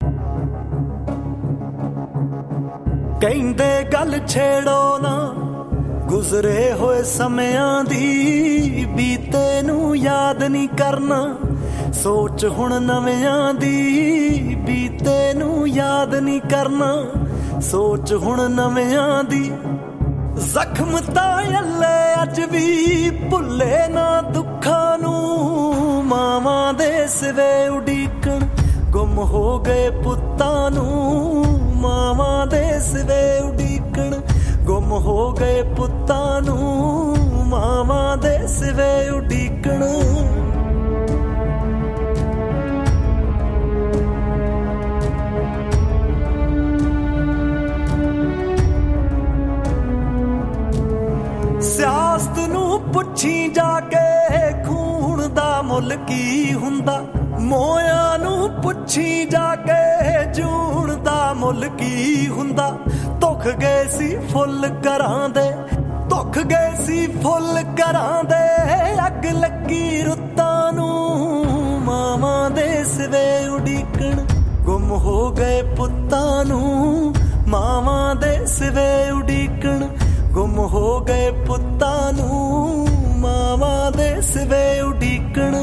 ਕਹਿੰਦੇ ਗੱਲ ਛੇੜੋ ਨਾ ਗੁਜ਼ਰੇ ਹੋਏ ਸਮਿਆਂ ਦੀ, ਬੀਤੇ ਨੂੰ ਯਾਦ ਨਹੀਂ ਕਰਨਾ ਸੋਚ ਹੁਣ ਨਵਿਆਂ ਦੀ, ਬੀਤੇ ਨੂੰ ਯਾਦ ਨਹੀਂ ਕਰਨਾ ਸੋਚ ਹੁਣ ਨਵਿਆਂ ਦੀ। ਜ਼ਖਮ ਤਾਂ ਅੱਲੇ ਅੱਜ ਵੀ ਭੁੱਲੇ ਨਾ ਦੁੱਖਾਂ ਨੂੰ, ਮਾਵਾਂ ਦੇ ਸਿਵੇ ਉਡੀਕਣ ਗੁੰਮ ਹੋ ਗਏ ਪੁੱਤਾਂ ਨੂੰ, ਮਾਵਾਂ ਦੇ ਸਿਵੇ ਉਡੀਕਣ ਗੁੰਮ ਹੋ ਗਏ ਪੁੱਤਾਂ ਨੂੰ, ਮਾਵਾਂ ਦੇ ਸਿਵੇ ਉਡੀਕਣ। ਸਿਆਸਤ ਨੂੰ ਪੁੱਛੀ ਜਾ ਕੇ ਖੂਨ ਦਾ ਮੁੱਲ ਕੀ ਹੁੰਦਾ, ਮੋਇਆਂ ਨੂੰ ਪੁੱਛੀ ਜਾ ਕੇ ਜੂਣ ਦਾ ਮੁੱਲ ਕੀ ਹੁੰਦਾ। ਧੁੱਖ ਗਏ ਸੀ ਫੁੱਲ ਘਰਾਂ ਦੇ, ਧੁੱਖ ਗਏ ਸੀ ਫੁੱਲ ਘਰਾਂ ਦੇ, ਅੱਗ ਲੱਗੀ ਰੁੱਤਾਂ ਨੂੰ, ਮਾਵਾਂ ਦੇ ਸਿਵੇ ਉਡੀਕਣ ਗੁੰਮ ਹੋ ਗਏ ਪੁੱਤਾਂ ਨੂੰ, ਮਾਵਾਂ ਦੇ ਸਿਵੇ ਉਡੀਕਣ ਗੁੰਮ ਹੋ ਗਏ ਪੁੱਤਾਂ ਨੂੰ, ਮਾਵਾਂ ਦੇ ਸਿਵੇ ਉਡੀਕਣ।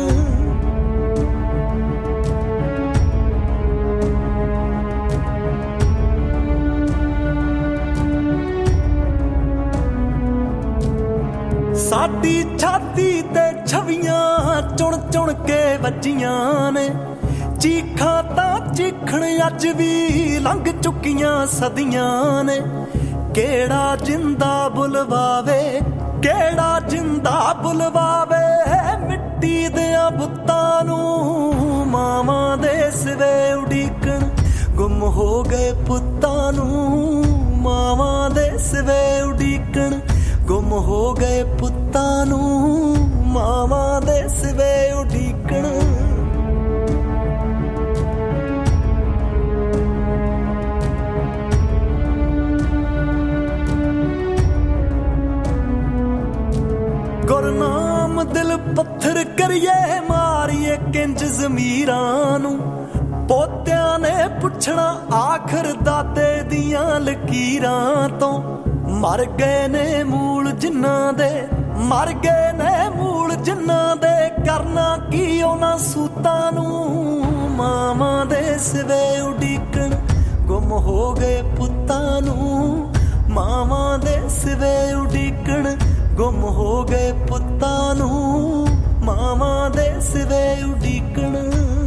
ਸਾਡੀ ਛਾਤੀ ਤੇ ਛਵੀਆਂ ਚੁਣ ਚੁਣ ਕੇ ਵੱਜੀਆਂ ਨੇ, ਚੀਖਾਂ ਤਾਂ ਚੀਖਣ ਅੱਜ ਵੀ ਲੰਘ ਚੁੱਕੀਆਂ ਸਦੀਆਂ ਨੇ। ਕਿਹੜਾ ਜਿੰਦਾ ਬੁਲਵਾਵੇ, ਕਿਹੜਾ ਜਿੰਦਾ ਬੁਲਵਾਵੇ ਮਿੱਟੀ ਦਿਆਂ ਬੁੱਤਾਂ ਨੂੰ, ਮਾਵਾਂ ਦੇ ਸਿਵੇ ਉਡੀਕਣ ਗੁੰਮ ਹੋ ਗਏ ਪੁੱਤਾਂ ਨੂੰ, ਮਾਵਾਂ ਦੇ ਸਿਵੇ ਉਡੀਕਣ ਗੁੰਮ ਹੋ ਗਏ ਪੁੱਤਾਂ ਨੂੰ, ਮਾਵਾਂ ਦੇ ਸਿਵੇ ਉਡੀਕਣ। ਗੁਰਨਾਮ ਦਿਲ ਪੱਥਰ ਕਰੀਏ ਮਾਰੀਏ ਕਿੰਜ ਜ਼ਮੀਰਾਂ ਨੂੰ, ਪੋਤਿਆਂ ਨੇ ਪੁੱਛਣਾ ਆਖਰ ਦਾਦੇ ਦੀਆਂ ਲਕੀਰਾਂ ਤੋਂ। ਮਰ ਗਏ ਨੇ ਮੂਲ ਜਿਨ੍ਹਾਂ ਦੇ, ਮਰ ਗਏ ਨੇ ਮੂਲ ਜਿਨ੍ਹਾਂ ਦੇ, ਕਰਨਾ ਕੀ ਉਹਨਾਂ ਸੂਤਾਂ ਨੂੰ, ਮਾਵਾਂ ਦੇ ਸਿਵੇ ਉਡੀਕਣ ਗੁੰਮ ਹੋ ਗਏ ਪੁੱਤਾਂ ਨੂੰ, ਮਾਵਾਂ ਦੇ ਸਿਵੇ ਉਡੀਕਣ ਗੁੰਮ ਹੋ ਗਏ ਪੁੱਤਾਂ ਨੂੰ, ਮਾਵਾਂ ਦੇ ਸਿਵੇ ਉਡੀਕਣ।